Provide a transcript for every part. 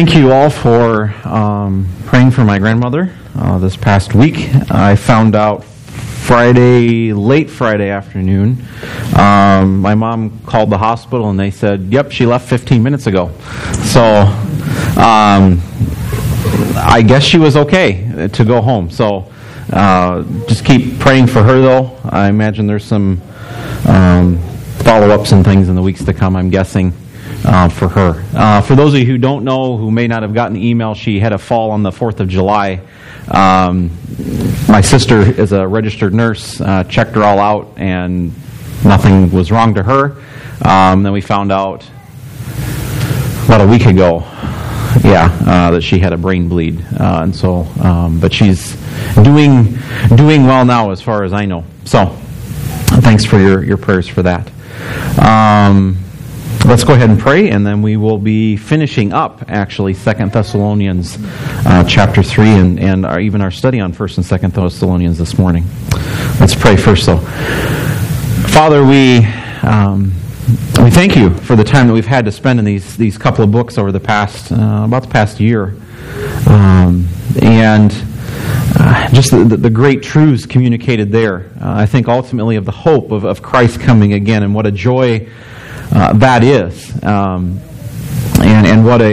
Thank you all for praying for my grandmother this past week. I found out late Friday afternoon, my mom called the hospital and they said, yep, she left 15 minutes ago. So I guess she was okay to go home. So just keep praying for her, though. I imagine there's some follow-ups and things in the weeks to come, I'm guessing. For her. For those of you who don't know, who may not have gotten the email, she had a fall on the 4th of July. My sister is a registered nurse, checked her all out, and nothing was wrong to her. Then we found out about a week ago, that she had a brain bleed. But she's doing well now as far as I know. So, thanks for your prayers for that. Let's go ahead and pray, and then we will be finishing up, actually, 2 Thessalonians chapter 3, and even our study on 1 and 2 Thessalonians this morning. Let's pray first, though. Father, we thank you for the time that we've had to spend in these couple of books over the past, about the past year. Just the great truths communicated there. I think ultimately of the hope of Christ coming again, and what a joy that is, and what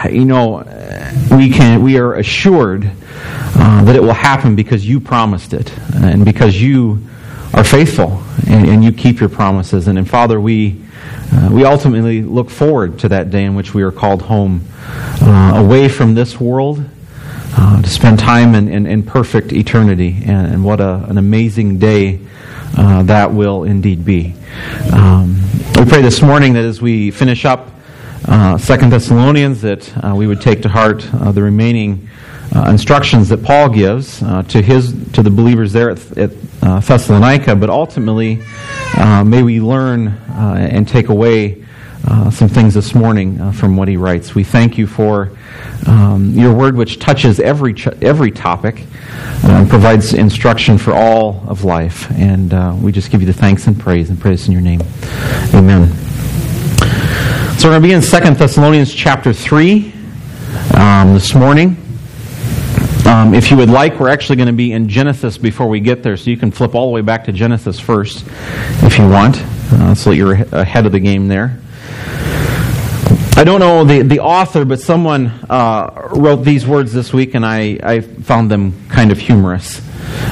we are assured that it will happen because you promised it, and because you are faithful and you keep your promises. And Father, we ultimately look forward to that day in which we are called home, away from this world, to spend time in perfect eternity. And what an amazing day that will indeed be. We pray this morning that as we finish up 2 Thessalonians, that we would take to heart the remaining instructions that Paul gives to the believers there at Thessalonica. But ultimately, may we learn and take away some things this morning from what he writes. We thank you for your word, which touches every topic, provides instruction for all of life. And we just give you the thanks and praise in your name. Amen. So we're going to be in 2 Thessalonians chapter 3 this morning. If you would like, we're actually going to be in Genesis before we get there, so you can flip all the way back to Genesis first if you want, so that you're ahead of the game there. I don't know the author, but someone wrote these words this week, and I found them kind of humorous.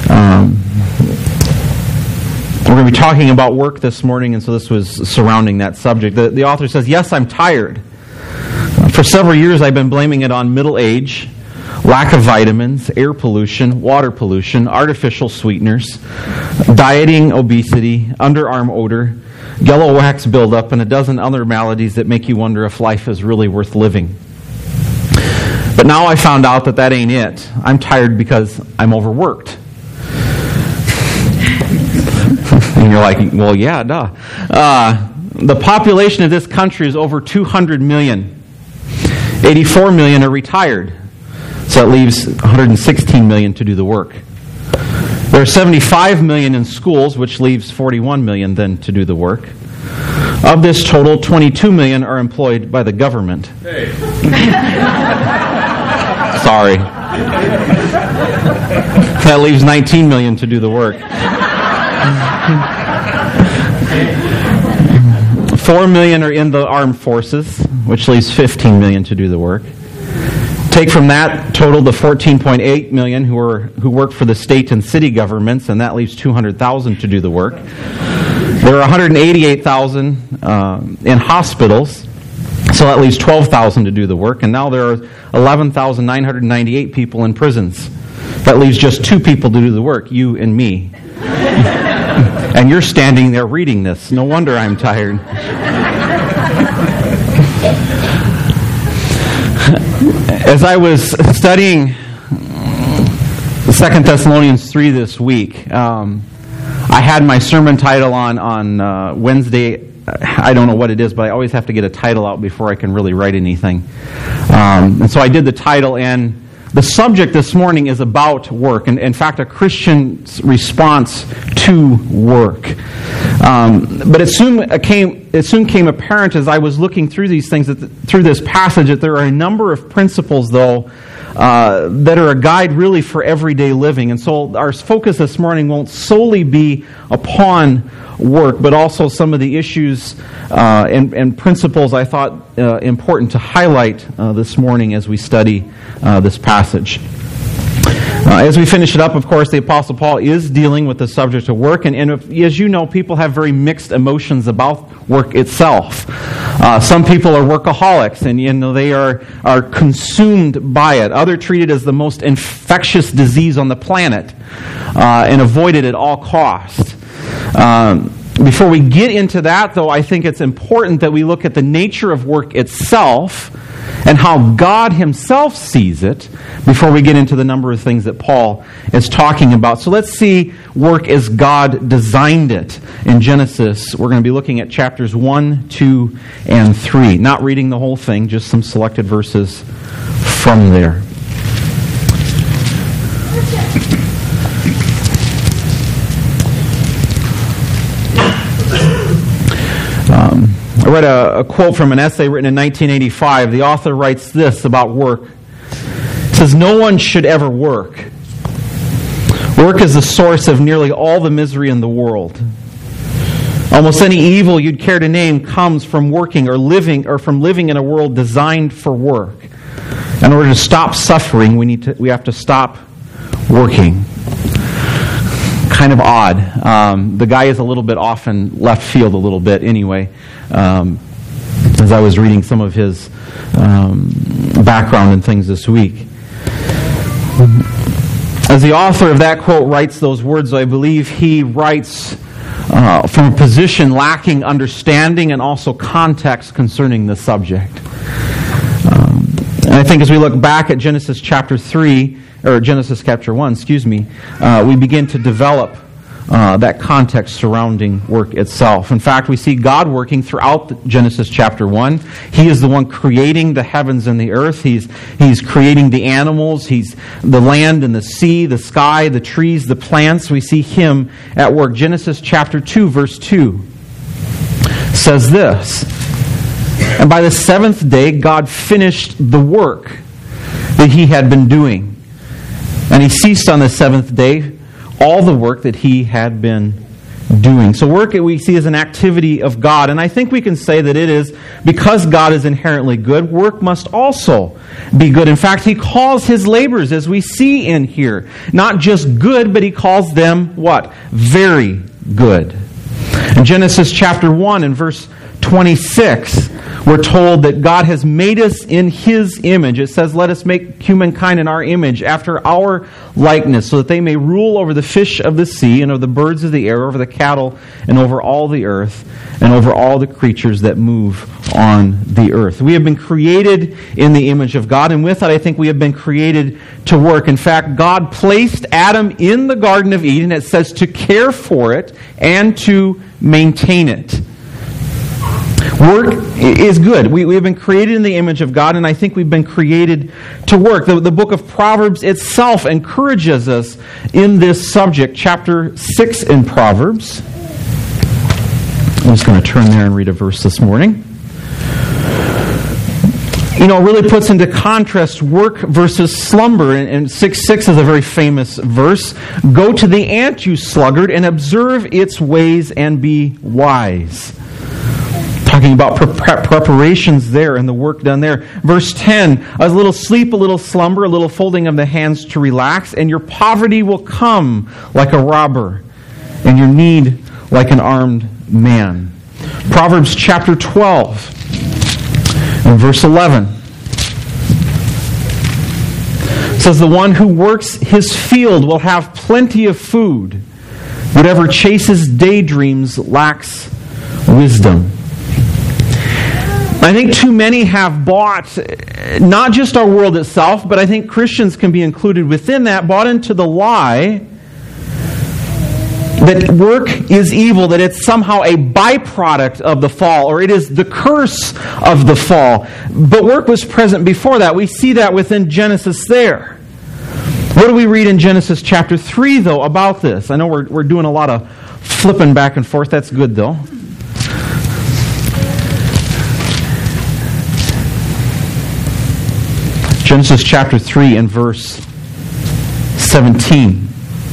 We're going to be talking about work this morning, and so this was surrounding that subject. The author says, "Yes, I'm tired. For several years I've been blaming it on middle age, lack of vitamins, air pollution, water pollution, artificial sweeteners, dieting, obesity, underarm odor, yellow wax buildup, and a dozen other maladies that make you wonder if life is really worth living. But now I found out that ain't it. I'm tired because I'm overworked." And you're like, well, yeah, duh. The population of this country is over 200 million. 84 million are retired. So it leaves 116 million to do the work. There are 75 million in schools, which leaves 41 million then to do the work. Of this total, 22 million are employed by the government. Hey. Sorry. That leaves 19 million to do the work. 4 million are in the armed forces, which leaves 15 million to do the work. Take from that total the 14.8 million who work for the state and city governments, and that leaves 200,000 to do the work. There are 188,000 in hospitals, so that leaves 12,000 to do the work. And now there are 11,998 people in prisons. That leaves just 2 people to do the work, you and me. And you're standing there reading this. No wonder I'm tired. As I was studying 2 Thessalonians 3 this week, I had my sermon title on Wednesday. I don't know what it is, but I always have to get a title out before I can really write anything. And so I did the title, and the subject this morning is about work, and in fact, a Christian's response to work. But it soon came apparent as I was looking through these things, through this passage, that there are a number of principles, though, that are a guide really for everyday living. And so our focus this morning won't solely be upon work, but also some of the issues and principles I thought important to highlight this morning as we study this passage. As we finish it up, of course, the Apostle Paul is dealing with the subject of work, and as you know, people have very mixed emotions about work itself. Some people are workaholics, and they are consumed by it. Others treat it as the most infectious disease on the planet and avoid it at all costs. Before we get into that, though, I think it's important that we look at the nature of work itself and how God himself sees it before we get into the number of things that Paul is talking about. So let's see work as God designed it in Genesis. We're going to be looking at chapters 1, 2, and 3. Not reading the whole thing, just some selected verses from there. I read a quote from an essay written in 1985. The author writes this about work. It says, "No one should ever work. Work is the source of nearly all the misery in the world. Almost any evil you'd care to name comes from working or from living in a world designed for work. In order to stop suffering, we have to stop working." Kind of odd. The guy is a little bit off in left field a little bit anyway. As I was reading some of his background and things this week. As the author of that quote writes those words, I believe he writes from a position lacking understanding and also context concerning the subject. And I think as we look back at Genesis chapter 3, or Genesis chapter 1, we begin to develop that context surrounding work itself. In fact, we see God working throughout Genesis chapter 1. He is the one creating the heavens and the earth. He's creating the animals. He's the land and the sea, the sky, the trees, the plants. We see Him at work. Genesis chapter 2, verse 2 says this, "And by the seventh day God finished the work that He had been doing. And He ceased on the seventh day all the work that He had been doing." So work we see as an activity of God. And I think we can say that it is, because God is inherently good, work must also be good. In fact, He calls His labors, as we see in here, not just good, but He calls them what? Very good. In Genesis chapter 1 and verse 26, we're told that God has made us in His image. It says, "Let us make humankind in our image, after our likeness, so that they may rule over the fish of the sea, and over the birds of the air, over the cattle, and over all the earth, and over all the creatures that move on the earth." We have been created in the image of God, and with that, I think we have been created to work. In fact, God placed Adam in the Garden of Eden, it says, to care for it and to maintain it. Work is good. We have been created in the image of God, and I think we've been created to work. The book of Proverbs itself encourages us in this subject. Chapter 6 in Proverbs. I'm just going to turn there and read a verse this morning. It really puts into contrast work versus slumber. And 6:6 is a very famous verse. "Go to the ant, you sluggard, and observe its ways and be wise." Talking about preparations there and the work done there. Verse 10, "A little sleep, a little slumber, a little folding of the hands to relax, and your poverty will come like a robber, and your need like an armed man." Proverbs chapter 12 and verse 11 says, "The one who works his field will have plenty of food. Whatever chases daydreams lacks wisdom." I think too many have bought, not just our world itself, but I think Christians can be included within that, bought into the lie that work is evil, that it's somehow a byproduct of the fall, or it is the curse of the fall. But work was present before that. We see that within Genesis there. What do we read in Genesis chapter 3, though, about this? I know we're doing a lot of flipping back and forth. That's good, though. Genesis chapter 3 and verse 17.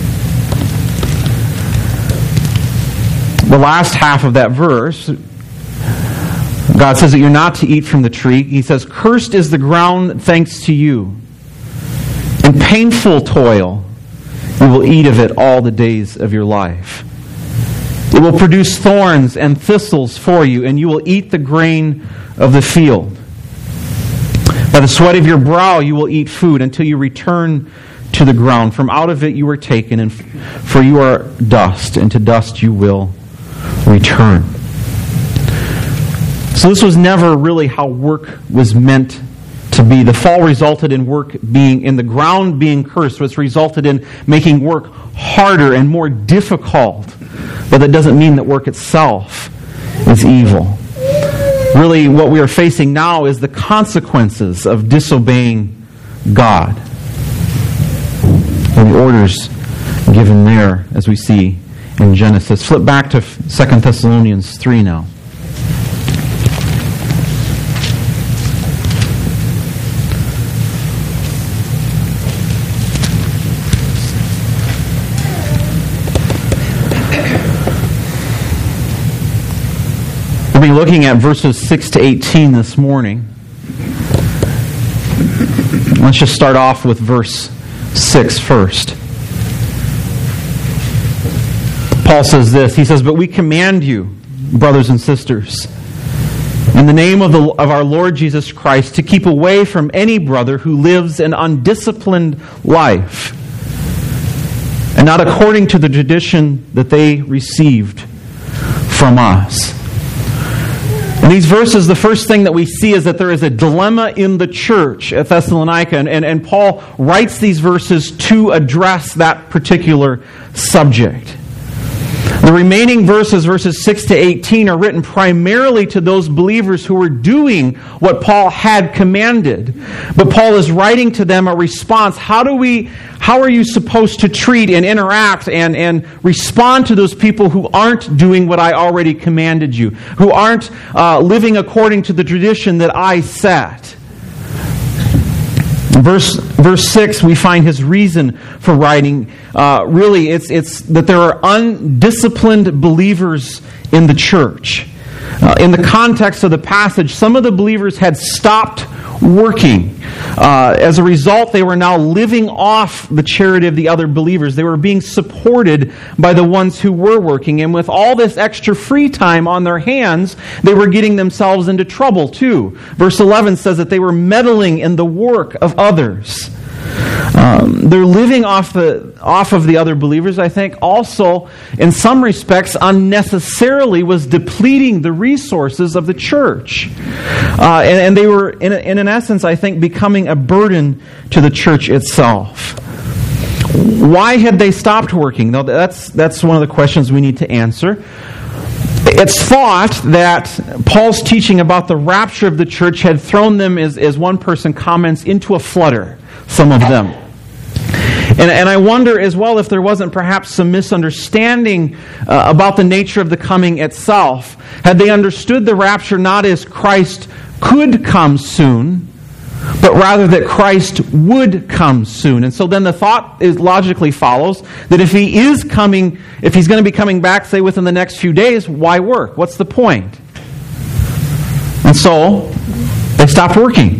The last half of that verse, God says that you're not to eat from the tree. He says, "Cursed is the ground thanks to you. In painful toil you will eat of it all the days of your life. It will produce thorns and thistles for you, and you will eat the grain of the field. By the sweat of your brow you will eat food until you return to the ground. From out of it you were taken, and for you are dust, and to dust you will return." So this was never really how work was meant to be. The fall resulted in work being, in the ground being cursed, which resulted in making work harder and more difficult. But that doesn't mean that work itself is evil. Really, what we are facing now is the consequences of disobeying God. And the orders given there, as we see in Genesis. Flip back to 2 Thessalonians 3 now. We'll be looking at verses 6 to 18 this morning. Let's just start off with verse 6 first. Paul says this. He says, "But we command you, brothers and sisters, in the name of our Lord Jesus Christ, to keep away from any brother who lives an undisciplined life, and not according to the tradition that they received from us." In these verses, the first thing that we see is that there is a dilemma in the church at Thessalonica, and Paul writes these verses to address that particular subject. The remaining verses, verses 6 to 18, are written primarily to those believers who were doing what Paul had commanded. But Paul is writing to them a response. How are you supposed to treat and interact and respond to those people who aren't doing what I already commanded you, who aren't living according to the tradition that I set? In verse 6, we find his reason for writing. Really, it's that there are undisciplined believers in the church. In the context of the passage, some of the believers had stopped working. As a result, they were now living off the charity of the other believers. They were being supported by the ones who were working. And with all this extra free time on their hands, they were getting themselves into trouble too. Verse 11 says that they were meddling in the work of others. They're living off of the other believers, I think, also, in some respects, unnecessarily was depleting the resources of the church. And they were, in an essence, I think, becoming a burden to the church itself. Why had they stopped working? Now, that's one of the questions we need to answer. It's thought that Paul's teaching about the rapture of the church had thrown them, as one person comments, into a flutter, some of them. And I wonder as well if there wasn't perhaps some misunderstanding about the nature of the coming itself. Had they understood the rapture not as Christ could come soon, but rather that Christ would come soon. And so then the thought logically follows that if he's going to be coming back, say, within the next few days, why work? What's the point? And so they stopped working.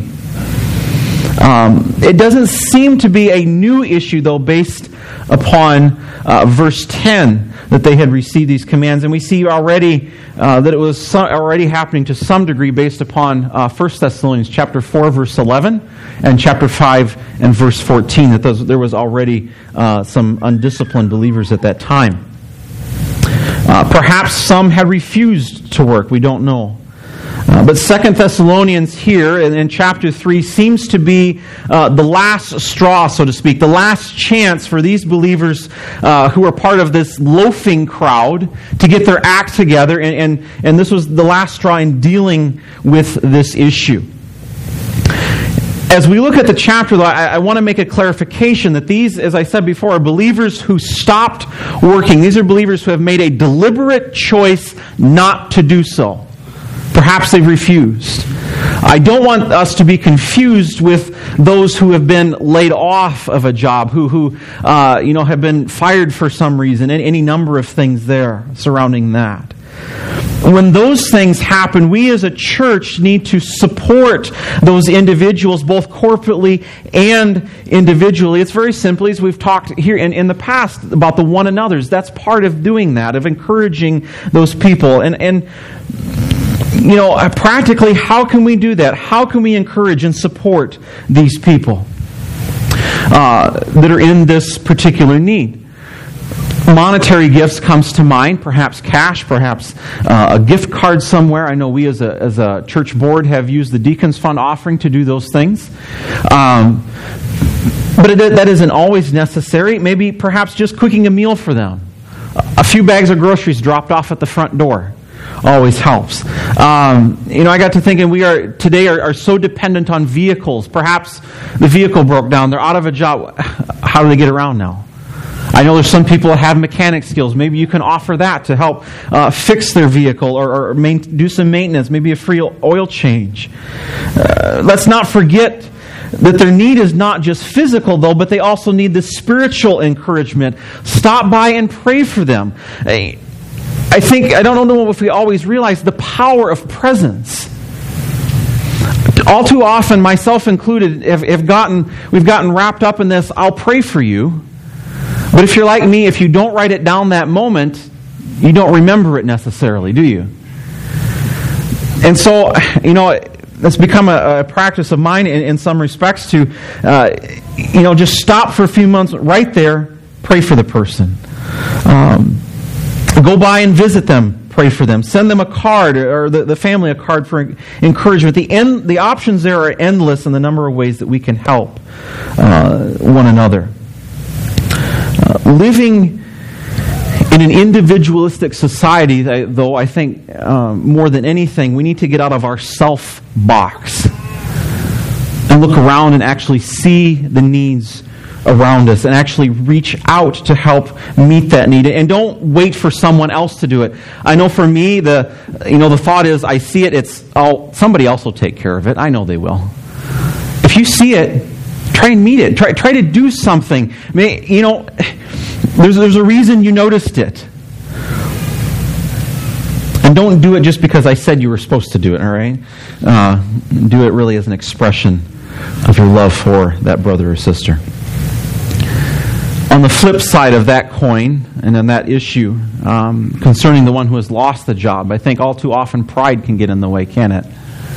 It doesn't seem to be a new issue, though, based upon verse 10, that they had received these commands. And we see already that it was already happening to some degree based upon 1 Thessalonians chapter 4, verse 11, and chapter 5 and verse 14, that there was already some undisciplined believers at that time. Perhaps some had refused to work. We don't know. But 2 Thessalonians here in chapter 3 seems to be the last straw, so to speak, the last chance for these believers who are part of this loafing crowd to get their act together. And this was the last straw in dealing with this issue. As we look at the chapter, though, I want to make a clarification that these, as I said before, are believers who stopped working. These are believers who have made a deliberate choice not to do so. Perhaps they've refused. I don't want us to be confused with those who have been laid off of a job, who have been fired for some reason, and any number of things there surrounding that. When those things happen, we as a church need to support those individuals both corporately and individually. It's very simply, as we've talked here in the past about the one another's. That's part of doing that, of encouraging those people. And practically, how can we do that? How can we encourage and support these people that are in this particular need? Monetary gifts comes to mind, perhaps cash, perhaps a gift card somewhere. I know we as a church board have used the Deacons Fund offering to do those things. But that isn't always necessary. Maybe perhaps just cooking a meal for them. A few bags of groceries dropped off at the front door always helps. I got to thinking we are so dependent on vehicles. Perhaps the vehicle broke down. They're out of a job. How do they get around now? I know there's some people that have mechanic skills. Maybe you can offer that to help fix their vehicle or do some maintenance, maybe a free oil change. Let's not forget that their need is not just physical, though, but they also need the spiritual encouragement. Stop by and pray for them. I don't know if we always realize the power of presence. All too often, myself included, we've gotten wrapped up in this, I'll pray for you. But if you're like me, if you don't write it down that moment, you don't remember it necessarily, do you? And so, it's become a practice of mine in some respects to, just stop for a few months right there, pray for the person. Go by and visit them, pray for them. Send them a card, or the family a card for encouragement. The options there are endless in the number of ways that we can help one another. Living in an individualistic society, though, I think more than anything, we need to get out of our self box and look around and actually see the needs around us and actually reach out to help meet that need. And don't wait for someone else to do it. I know for me, the thought is, I see it, somebody else will take care of it. I know they will. If you see it, try and meet it. Try to do something. There's a reason you noticed it. And don't do it just because I said you were supposed to do it, all right? Do it really as an expression of your love for that brother or sister. On the flip side of that coin, and on that issue, concerning the one who has lost the job, I think all too often pride can get in the way, can it?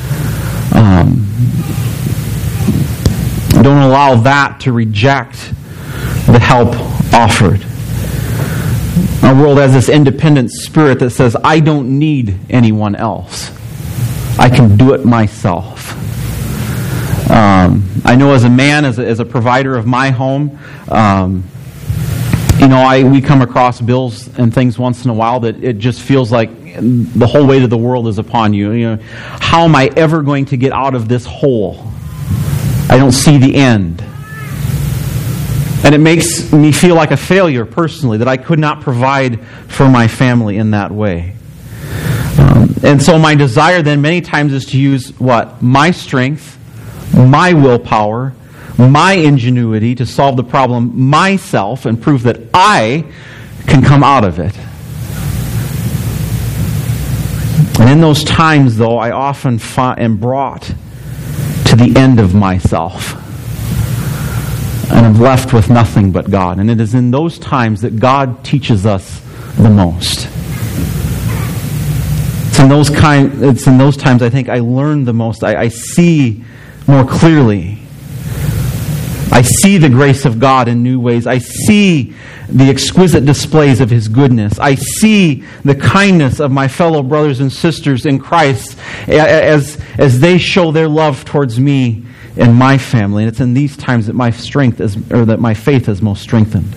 Don't allow that to reject the help offered. Our world has this independent spirit that says, I don't need anyone else. I can do it myself. I know as a man, as a provider of my home, we come across bills and things once in a while that it just feels like the whole weight of the world is upon you. How am I ever going to get out of this hole? I don't see the end. And it makes me feel like a failure personally, that I could not provide for my family in that way. And so my desire then many times is to use what? My strength, my willpower, my ingenuity to solve the problem myself and prove that I can come out of it. And in those times, though, I often am brought to the end of myself. And I'm left with nothing but God. And it is in those times that God teaches us the most. It's in those times I think I learn the most. I see more clearly. I see the grace of God in new ways. I see the exquisite displays of His goodness. I see the kindness of my fellow brothers and sisters in Christ as they show their love towards me and my family. And it's in these times that my faith is most strengthened.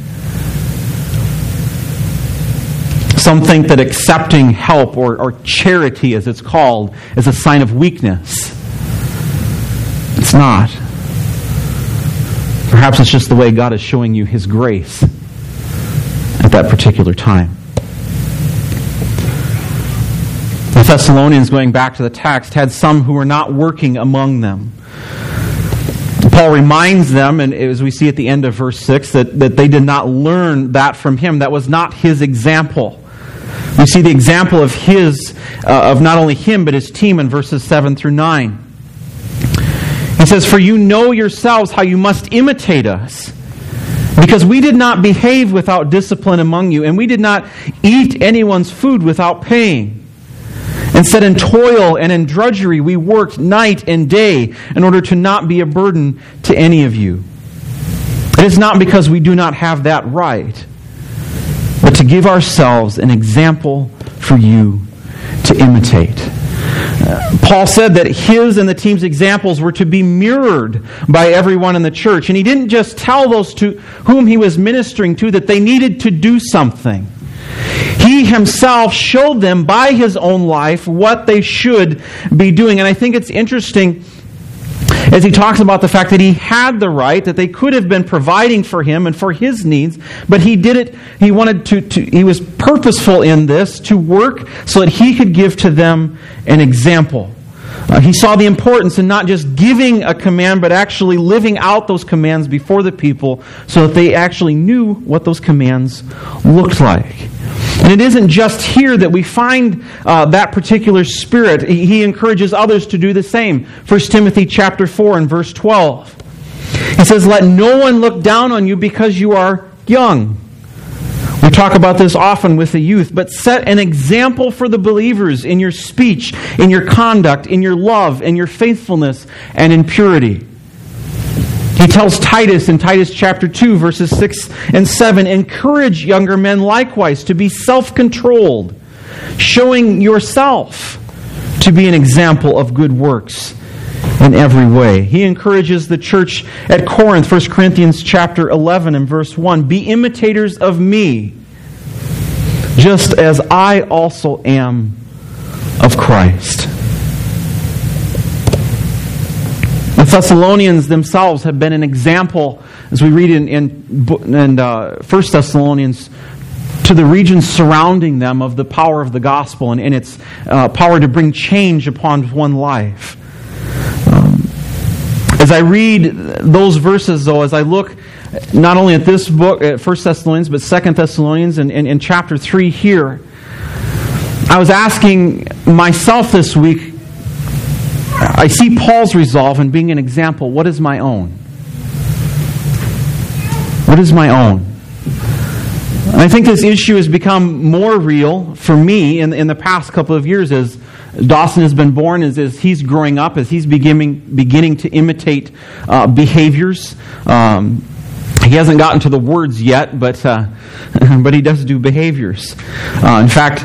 Some think that accepting help or charity, as it's called, is a sign of weakness. It's not. Perhaps it's just the way God is showing you His grace at that particular time. The Thessalonians, going back to the text, had some who were not working among them. Paul reminds them, and as we see at the end of verse 6, that they did not learn that from him. That was not his example. We see the example of of not only him, but his team in verses 7 through 9. He says, "For you know yourselves how you must imitate us, because we did not behave without discipline among you, and we did not eat anyone's food without paying. Instead, in toil and in drudgery, we worked night and day in order to not be a burden to any of you. It is not because we do not have that right, but to give ourselves an example for you to imitate." Paul said that his and the team's examples were to be mirrored by everyone in the church. And he didn't just tell those to whom he was ministering to that they needed to do something. He himself showed them by his own life what they should be doing. And I think it's interesting as he talks about the fact that he had the right, that they could have been providing for him and for his needs, but he did it, he was purposeful in this, to work so that he could give to them an example. He saw the importance in not just giving a command, but actually living out those commands before the people so that they actually knew what those commands looked like. And it isn't just here that we find that particular spirit. He encourages others to do the same. 1 Timothy chapter 4 and verse 12. He says, "Let no one look down on you because you are young." We talk about this often with the youth, but set an example for the believers in your speech, in your conduct, in your love, in your faithfulness, and in purity. He tells Titus in Titus chapter 2, verses 6 and 7, "Encourage younger men likewise to be self-controlled, showing yourself to be an example of good works in every way." He encourages the church at Corinth, 1 Corinthians chapter 11 and verse 1, "Be imitators of me, just as I also am of Christ." The Thessalonians themselves have been an example, as we read in 1 Thessalonians, to the regions surrounding them of the power of the gospel and its power to bring change upon one life. As I read those verses, though, as I look not only at this book, at 1 Thessalonians, but 2 Thessalonians and in chapter 3 here, I was asking myself this week, I see Paul's resolve in being an example. What is my own? What is my own? And I think this issue has become more real for me in the past couple of years as Dawson has been born, as he's growing up, as he's beginning to imitate behaviors. He hasn't gotten to the words yet, but he does do behaviors. In fact,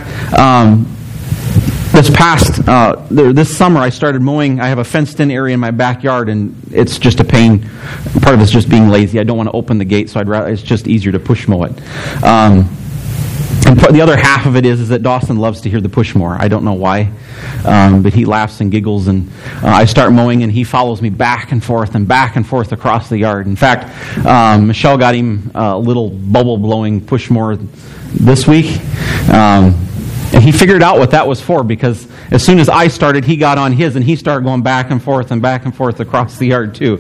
this summer I started mowing. I have a fenced-in area in my backyard, and it's just a pain. Part of it's just being lazy. I don't want to open the gate, so it's just easier to push mow it. And the other half of it is that Dawson loves to hear the push mower. I don't know why, but he laughs and giggles, and I start mowing, and he follows me back and forth across the yard. In fact, Michelle got him a little bubble-blowing push mower this week. And he figured out what that was for, because as soon as I started, he got on his, and he started going back and forth across the yard too.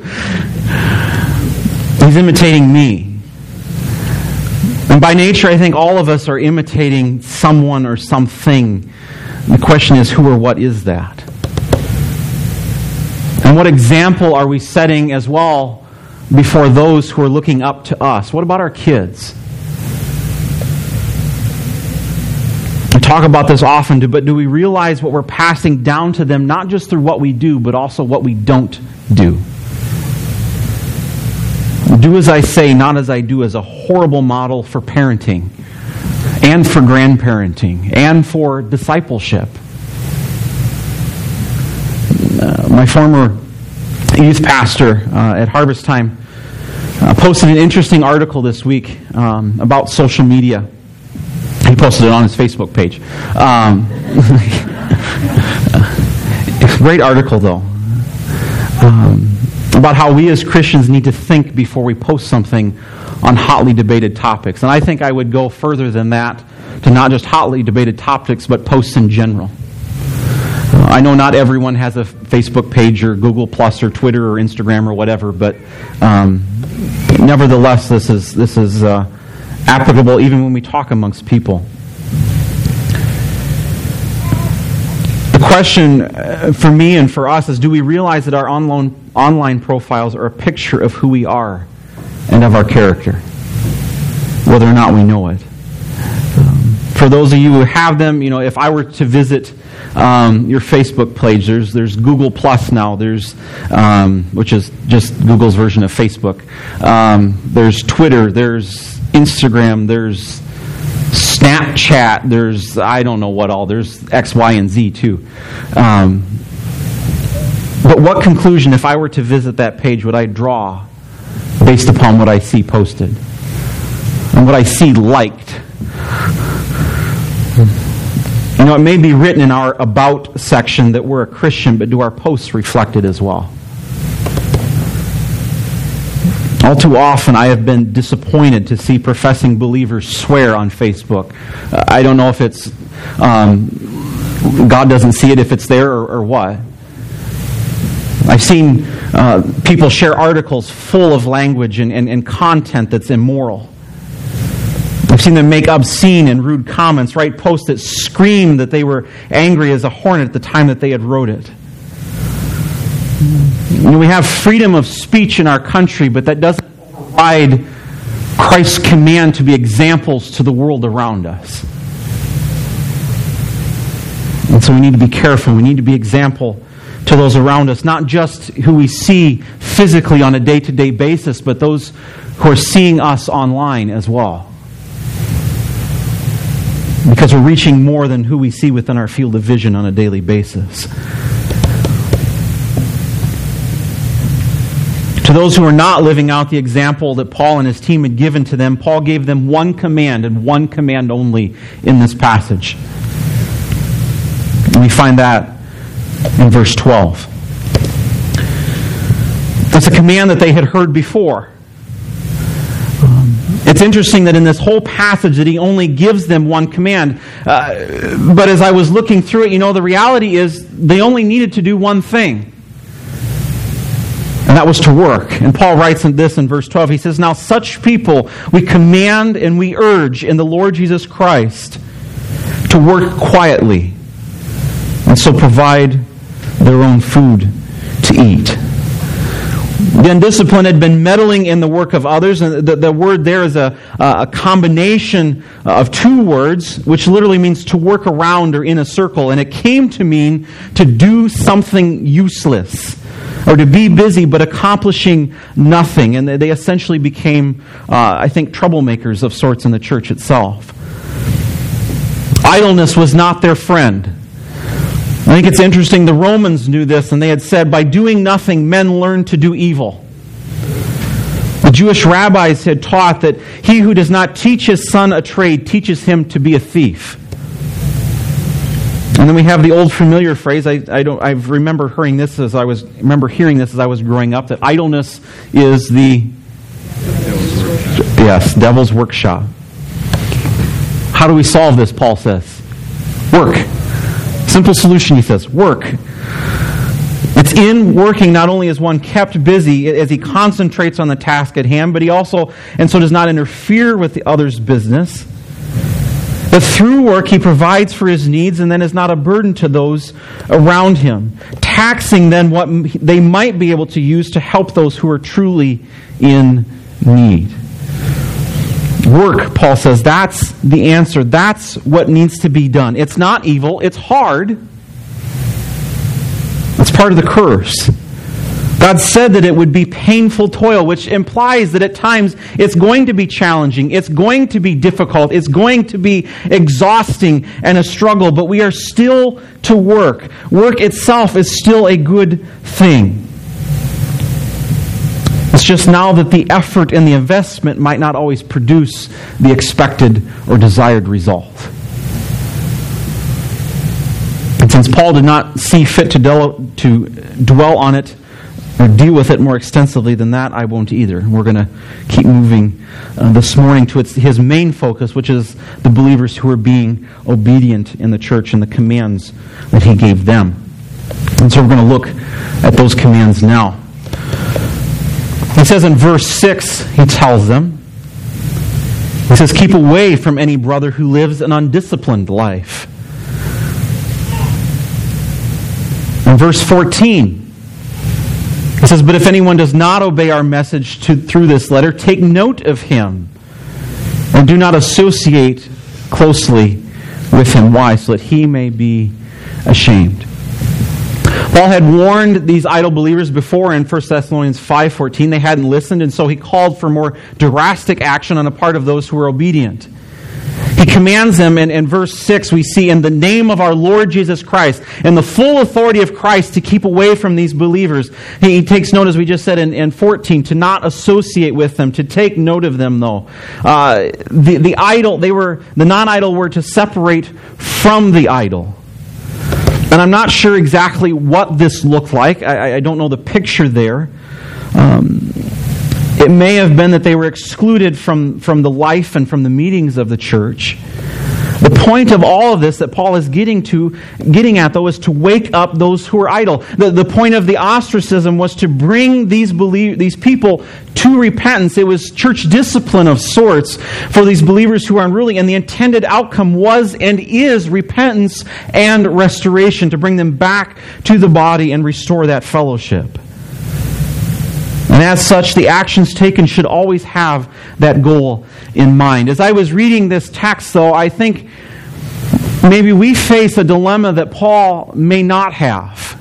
He's imitating me. And by nature, I think all of us are imitating someone or something. The question is, who or what is that? And what example are we setting as well before those who are looking up to us? What about our kids? We talk about this often, but do we realize what we're passing down to them, not just through what we do, but also what we don't do? Do as I say, not as I do, is a horrible model for parenting and for grandparenting and for discipleship. My former youth pastor at Harvest Time posted an interesting article this week about social media. He posted it on his Facebook page. Great article, though. about how we as Christians need to think before we post something on hotly debated topics. And I think I would go further than that, to not just hotly debated topics, but posts in general. I know not everyone has a Facebook page or Google Plus or Twitter or Instagram or whatever, but nevertheless, this is applicable even when we talk amongst people. The question for me and for us is, do we realize that our online profiles are a picture of who we are and of our character, whether or not we know it? For those of you who have them, if I were to visit your Facebook page, there's Google Plus now. There's which is just Google's version of Facebook. There's Twitter. There's Instagram. There's Snapchat. There's I don't know what all. There's X, Y, and Z too. But what conclusion, if I were to visit that page, would I draw based upon what I see posted and what I see liked? It may be written in our About section that we're a Christian, but do our posts reflect it as well? All too often, I have been disappointed to see professing believers swear on Facebook. I don't know if it's God doesn't see it, if it's there, or what. I've seen people share articles full of language and content that's immoral. I've seen them make obscene and rude comments, write posts that scream that they were angry as a hornet at the time that they had wrote it. We have freedom of speech in our country, but that doesn't override Christ's command to be examples to the world around us. And so we need to be careful. We need to be example to those around us, not just who we see physically on a day-to-day basis, but those who are seeing us online as well. Because we're reaching more than who we see within our field of vision on a daily basis. To those who are not living out the example that Paul and his team had given to them, Paul gave them one command and one command only in this passage. And we find that in verse 12. It's a command that they had heard before. It's interesting that in this whole passage that he only gives them one command. But as I was looking through it, the reality is they only needed to do one thing. And that was to work. And Paul writes in verse 12. He says, "Now such people we command and we urge in the Lord Jesus Christ to work quietly and so provide their own food to eat." The undisciplined had been meddling in the work of others. And the word there is a combination of two words, which literally means to work around or in a circle. And it came to mean to do something useless, or to be busy but accomplishing nothing. And they essentially became, troublemakers of sorts in the church itself. Idleness was not their friend. I think it's interesting, the Romans knew this, and they had said, by doing nothing, men learn to do evil. The Jewish rabbis had taught that he who does not teach his son a trade teaches him to be a thief. And then we have the old familiar phrase, I remember hearing this as I was growing up, that idleness is the devil's workshop. How do we solve this, Paul says? Work. Simple solution, he says, work. It's in working not only is one kept busy as he concentrates on the task at hand, but he also, and so does not interfere with the other's business. But through work, he provides for his needs and then is not a burden to those around him, taxing then what they might be able to use to help those who are truly in need. Work, Paul says, that's the answer. That's what needs to be done. It's not evil. It's hard. It's part of the curse. God said that it would be painful toil, which implies that at times it's going to be challenging. It's going to be difficult. It's going to be exhausting and a struggle, but we are still to work. Work itself is still a good thing. It's just now that the effort and the investment might not always produce the expected or desired result. And since Paul did not see fit to dwell on it or deal with it more extensively than that, I won't either. We're going to keep moving this morning to his main focus, which is the believers who are being obedient in the church and the commands that he gave them. And so we're going to look at those commands now. He says in verse 6, he tells them, he says, keep away from any brother who lives an undisciplined life. In verse 14, he says, but if anyone does not obey our message through this letter, take note of him and do not associate closely with him. Why? So that he may be ashamed. Paul had warned these idle believers before in 1 Thessalonians 5:14. They hadn't listened, and so he called for more drastic action on the part of those who were obedient. He commands them in verse 6, we see, in the name of our Lord Jesus Christ, in the full authority of Christ, to keep away from these believers. He takes note, as we just said in 14, to not associate with them, to take note of them, though. The non-idle were to separate from the idle. And I'm not sure exactly what this looked like. I don't know the picture there. It may have been that they were excluded from the life and from the meetings of the church. The point of all of this that Paul is getting at, though, is to wake up those who are idle. The point of the ostracism was to bring these people to repentance. It was church discipline of sorts for these believers who are unruly, and the intended outcome was and is repentance and restoration, to bring them back to the body and restore that fellowship. And as such, the actions taken should always have that goal in mind. As I was reading this text, though, I think maybe we face a dilemma that Paul may not have.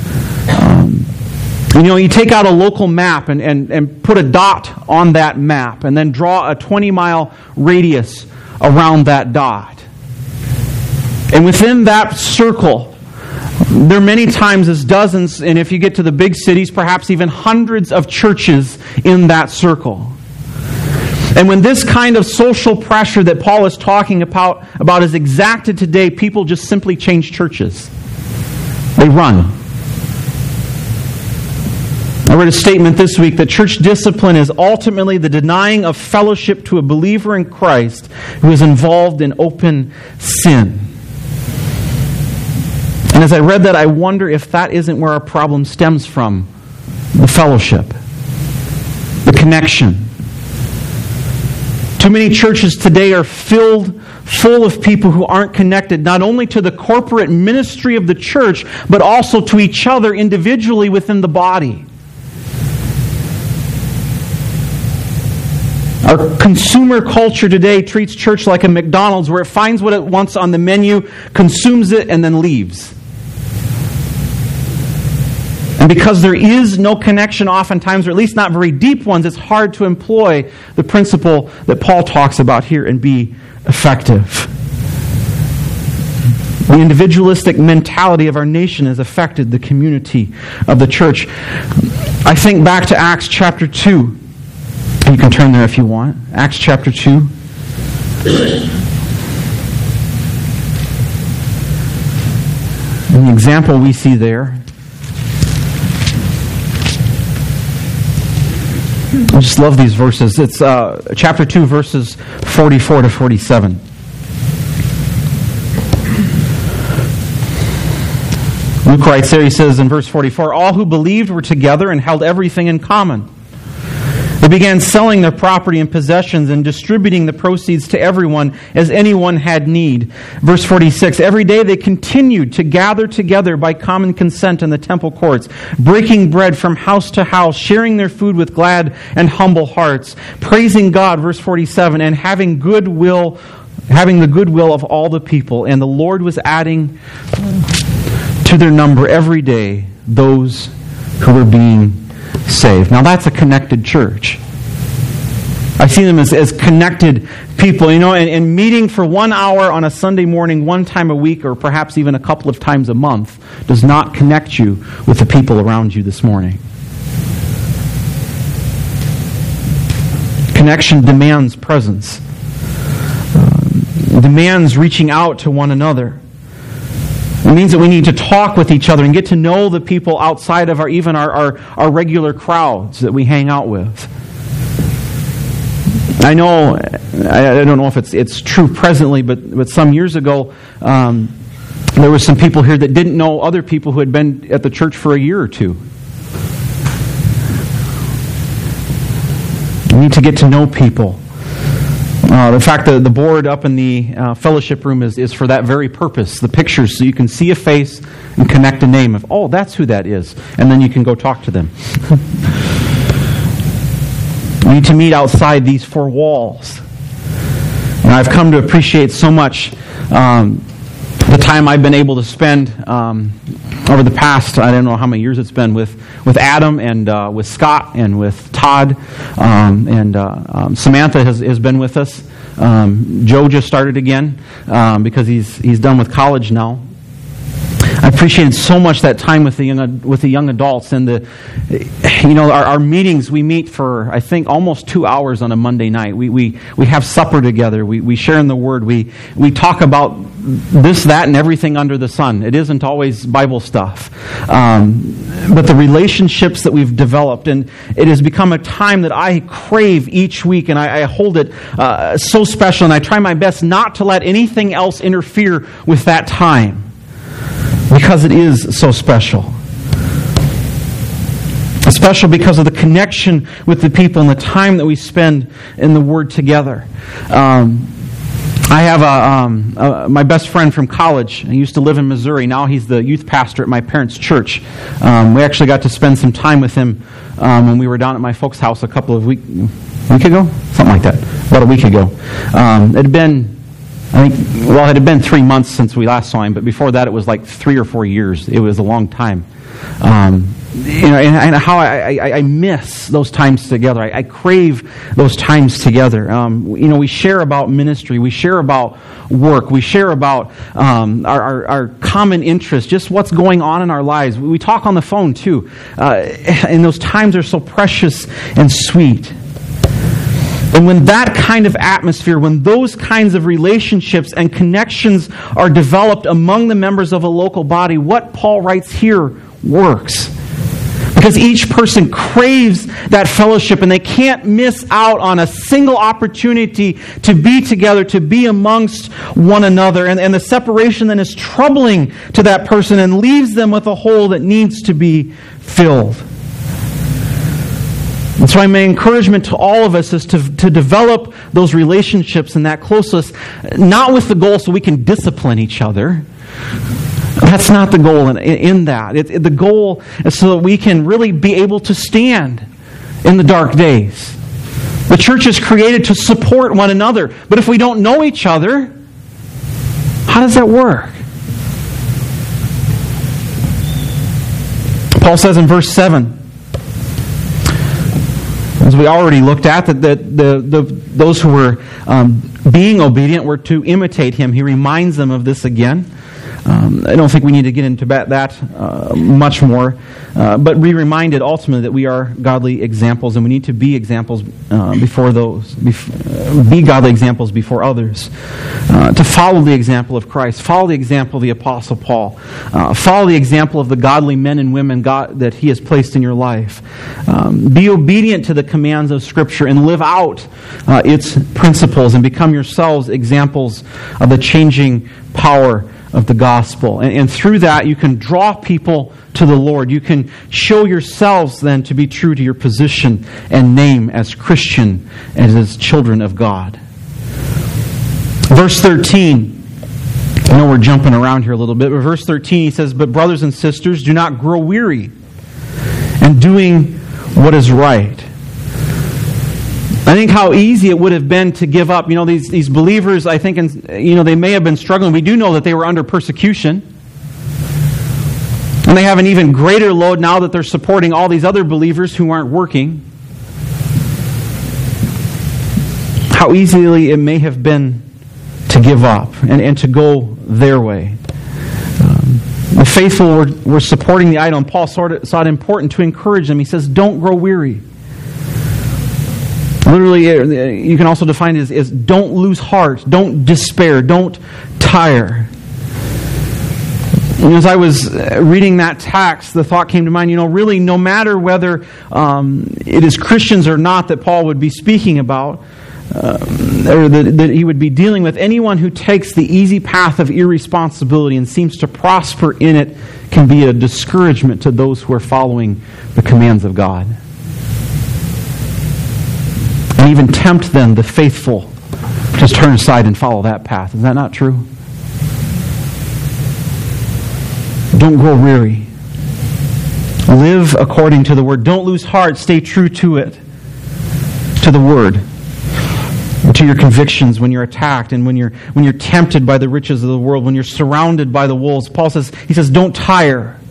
You take out a local map and put a dot on that map and then draw a 20-mile radius around that dot. And within that circle, there are many times as dozens, and if you get to the big cities, perhaps even hundreds of churches in that circle. And when this kind of social pressure that Paul is talking about is exacted today, people just simply change churches. They run. I read a statement this week that church discipline is ultimately the denying of fellowship to a believer in Christ who is involved in open sin. And as I read that, I wonder if that isn't where our problem stems from. The fellowship. The connection. Too many churches today are full of people who aren't connected not only to the corporate ministry of the church, but also to each other individually within the body. Our consumer culture today treats church like a McDonald's, where it finds what it wants on the menu, consumes it, and then leaves. And because there is no connection oftentimes, or at least not very deep ones, it's hard to employ the principle that Paul talks about here and be effective. The individualistic mentality of our nation has affected the community of the church. I think back to Acts chapter 2. You can turn there if you want. Acts chapter 2. And the example we see there, I just love these verses. It's chapter 2, verses 44 to 47. Luke writes there, he says in verse 44, all who believed were together and held everything in common. They began selling their property and possessions and distributing the proceeds to everyone as anyone had need. Verse 46, every day they continued to gather together by common consent in the temple courts, breaking bread from house to house, sharing their food with glad and humble hearts, praising God, verse 47, and having the goodwill of all the people. And the Lord was adding to their number every day those who were being saved. Now that's a connected church. I see them as connected people, and meeting for 1 hour on a Sunday morning, one time a week, or perhaps even a couple of times a month, does not connect you with the people around you this morning. Connection demands presence. Demands reaching out to one another. It means that we need to talk with each other and get to know the people outside of our regular crowds that we hang out with. I know, I don't know if it's true presently, but some years ago, there were some people here that didn't know other people who had been at the church for a year or two. You need to get to know people. In fact, the board up in the fellowship room is for that very purpose. The pictures, so you can see a face and connect a name of, oh, that's who that is. And then you can go talk to them. We need to meet outside these four walls. And I've come to appreciate so much the time I've been able to spend over the past, I don't know how many years it's been, with Adam and with Scott and with Todd. And Samantha has been with us. Joe just started again because he's done with college now. I appreciated so much that time with the young adults and our meetings. We meet for, I think, almost 2 hours on a Monday night. We have supper together. We share in the Word. We talk about this, that, and everything under the sun. It isn't always Bible stuff, but the relationships that we've developed, and it has become a time that I crave each week, and I hold it so special, and I try my best not to let anything else interfere with that time. Because it is so special. Special because of the connection with the people and the time that we spend in the Word together. I have my best friend from college. He used to live in Missouri. Now he's the youth pastor at my parents' church. We actually got to spend some time with him when we were down at my folks' house a week ago? Something like that. About a week ago. It had been... it had been 3 months since we last saw him, but before that it was like 3 or 4 years. It was a long time. And how I miss those times together. I crave those times together. We share about ministry. We share about work. We share about our common interests, just what's going on in our lives. We talk on the phone too. And those times are so precious and sweet. And when that kind of atmosphere, when those kinds of relationships and connections are developed among the members of a local body, what Paul writes here works. Because each person craves that fellowship and they can't miss out on a single opportunity to be together, to be amongst one another. And the separation then is troubling to that person and leaves them with a hole that needs to be filled. And so my encouragement to all of us is to develop those relationships and that closeness, not with the goal so we can discipline each other. That's not the goal in that. The goal is so that we can really be able to stand in the dark days. The church is created to support one another. But if we don't know each other, how does that work? Paul says in verse 7, as we already looked at, that those who were being obedient were to imitate him. He reminds them of this again. I don't think we need to get into that much more, but be reminded ultimately that we are godly examples, and we need to be examples before those, be godly examples before others. To follow the example of Christ, follow the example of the Apostle Paul, follow the example of the godly men and women that He has placed in your life. Be obedient to the commands of Scripture and live out its principles, and become yourselves examples of the changing power of the gospel. And through that, you can draw people to the Lord. You can show yourselves then to be true to your position and name as Christian and as children of God. Verse 13. I know we're jumping around here a little bit, but verse 13 he says, "But brothers and sisters, do not grow weary in doing what is right." I think how easy it would have been to give up. These believers, I think, they may have been struggling. We do know that they were under persecution. And they have an even greater load now that they're supporting all these other believers who aren't working. How easily it may have been to give up and to go their way. The faithful were supporting the idol, and Paul saw it important to encourage them. He says, don't grow weary. Literally, you can also define it as don't lose heart, don't despair, don't tire. As I was reading that text, the thought came to mind, really no matter whether it is Christians or not that Paul would be speaking about, or that he would be dealing with, anyone who takes the easy path of irresponsibility and seems to prosper in it can be a discouragement to those who are following the commands of God. And even tempt them, the faithful, to turn aside and follow that path. Is that not true? Don't grow weary. Live according to the Word. Don't lose heart. Stay true to it, to the Word, to your convictions when you're attacked and when you're tempted by the riches of the world, when you're surrounded by the wolves. Paul says, don't tire.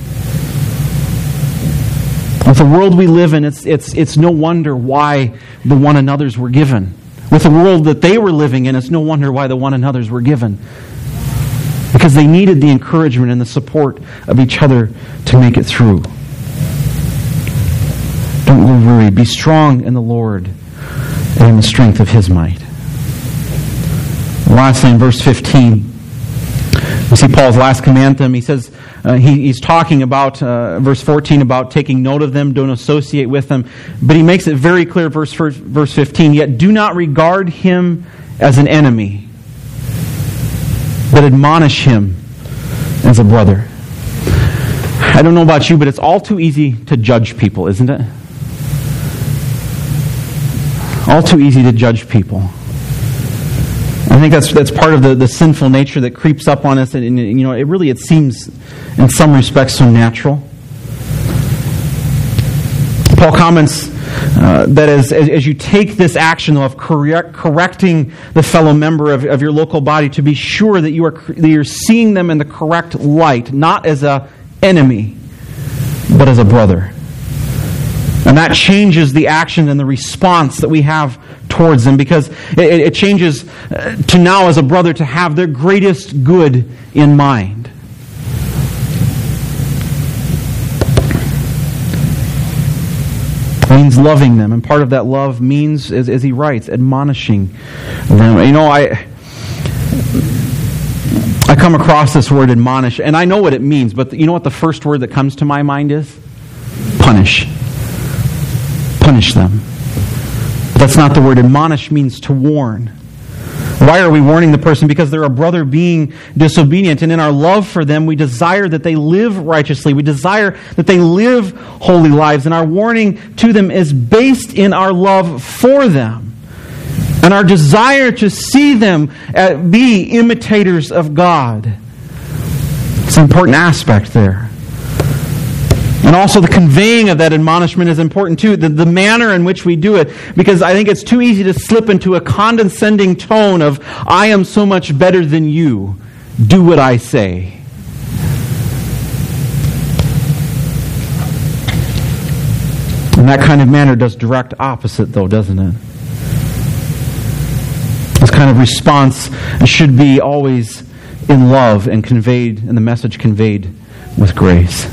With the world we live in, it's no wonder why the one another's were given. With the world that they were living in, it's no wonder why the one another's were given. Because they needed the encouragement and the support of each other to make it through. Don't be weary. Be strong in the Lord and in the strength of His might. And lastly, in verse 15, we see Paul's last command to them. He says, he's talking about, verse 14, about taking note of them, don't associate with them. But he makes it very clear, verse 15, yet do not regard him as an enemy, but admonish him as a brother. I don't know about you, but it's all too easy to judge people, isn't it? All too easy to judge people. I think that's part of the sinful nature that creeps up on us, and it seems in some respects so natural. Paul comments that as you take this action of correcting the fellow member of your local body, to be sure that you're seeing them in the correct light, not as an enemy, but as a brother. And that changes the action and the response that we have towards them, because it changes to now, as a brother, to have their greatest good in mind. It means loving them, and part of that love means, as he writes, admonishing them. I come across this word admonish, and I know what it means, but you know what the first word that comes to my mind is? Punish. Punish them. But that's not the word. Admonish means to warn. Why are we warning the person? Because they're a brother being disobedient, and in our love for them, we desire that they live righteously. We desire that they live holy lives, and our warning to them is based in our love for them and our desire to see them be imitators of God. It's an important aspect there. And also the conveying of that admonishment is important too. The manner in which we do it. Because I think it's too easy to slip into a condescending tone of, I am so much better than you. Do what I say. And that kind of manner does direct opposite though, doesn't it? This kind of response should be always in love and conveyed, and the message conveyed with grace.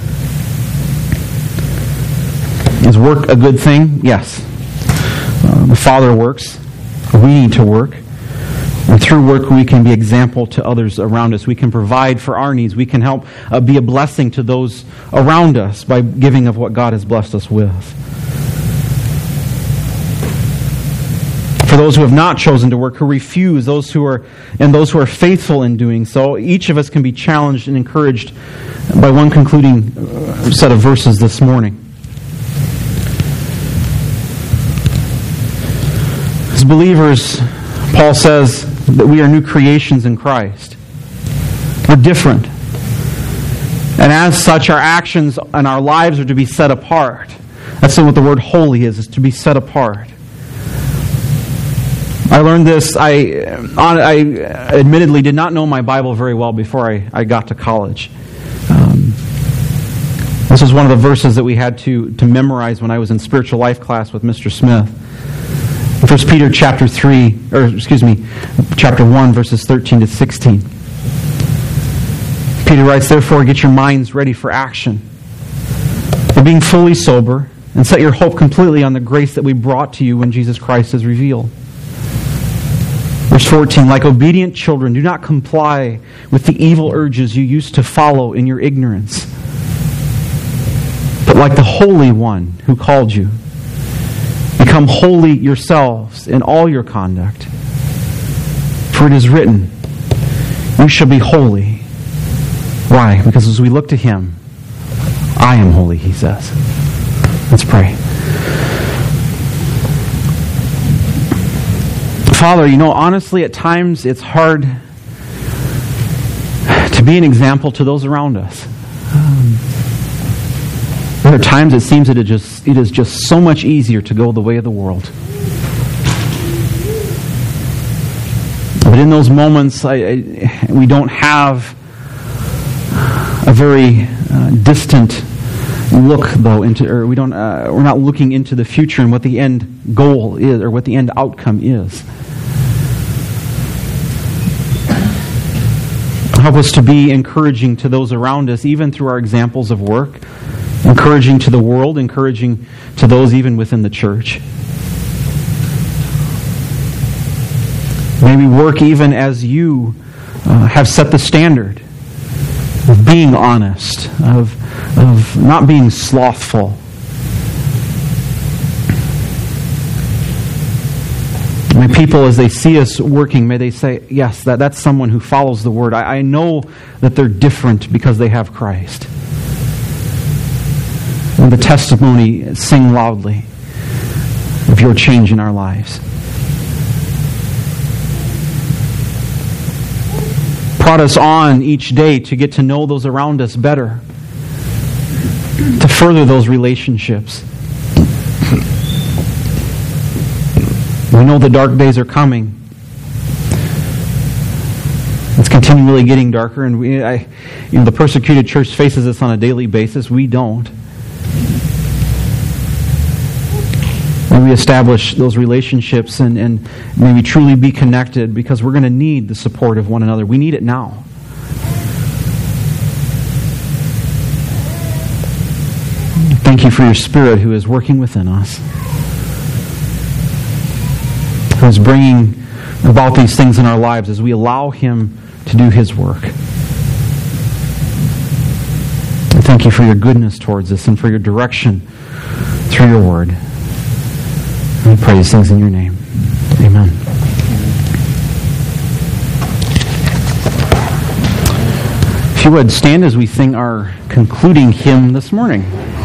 Is work a good thing? Yes. The Father works. We need to work. And through work we can be example to others around us. We can provide for our needs. We can help be a blessing to those around us by giving of what God has blessed us with. For those who have not chosen to work, who refuse, those who are faithful in doing so, each of us can be challenged and encouraged by one concluding set of verses this morning. As believers, Paul says that we are new creations in Christ. We're different. And as such, our actions and our lives are to be set apart. That's what the word holy is to be set apart. I learned this. I admittedly did not know my Bible very well before I got to college. This was one of the verses that we had to memorize when I was in spiritual life class with Mr. Smith. 1 Peter chapter 1, verses 13 to 16. Peter writes, therefore, get your minds ready for action, for being fully sober, and set your hope completely on the grace that we brought to you when Jesus Christ is revealed. Verse 14, like obedient children, do not comply with the evil urges you used to follow in your ignorance. But like the Holy One who called you, become holy yourselves in all your conduct. For it is written, you shall be holy. Why? Because as we look to Him, I am holy, He says. Let's pray. Father, honestly, at times it's hard to be an example to those around us. There are times it seems that it is just so much easier to go the way of the world. But in those moments, we don't have a very distant look, though, we're not looking into the future and what the end goal is or what the end outcome is. Help us to be encouraging to those around us, even through our examples of work, encouraging to the world, encouraging to those even within the church. May we work even as you have set the standard of being honest, of not being slothful. May people, as they see us working, may they say, yes, that's someone who follows the Word. I know that they're different because they have Christ. And the testimony sing loudly of your change in our lives. Prod us on each day to get to know those around us better, to further those relationships. We know the dark days are coming. It's continually getting darker, and the persecuted church faces this on a daily basis. We don't. May we establish those relationships and may we truly be connected, because we're going to need the support of one another. We need it now. Thank you for your Spirit who is working within us, who is bringing about these things in our lives as we allow Him to do His work. And thank you for your goodness towards us and for your direction through your Word. We pray these things in your name. Amen. If you would, stand as we sing our concluding hymn this morning.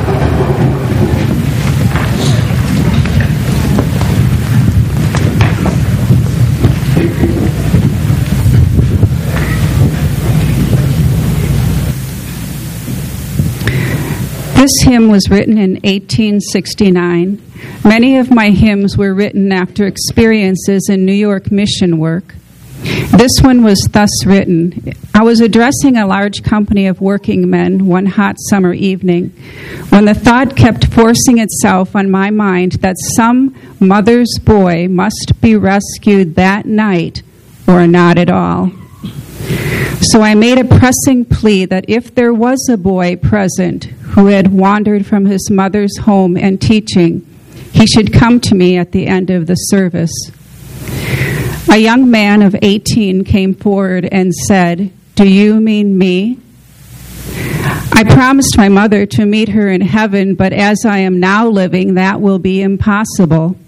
This hymn was written in 1869. Many of my hymns were written after experiences in New York mission work. This one was thus written. I was addressing a large company of working men one hot summer evening when the thought kept forcing itself on my mind that some mother's boy must be rescued that night or not at all. So I made a pressing plea that if there was a boy present who had wandered from his mother's home and teaching, he should come to me at the end of the service. A young man of 18 came forward and said, "Do you mean me?" I promised my mother to meet her in heaven, but as I am now living, that will be impossible.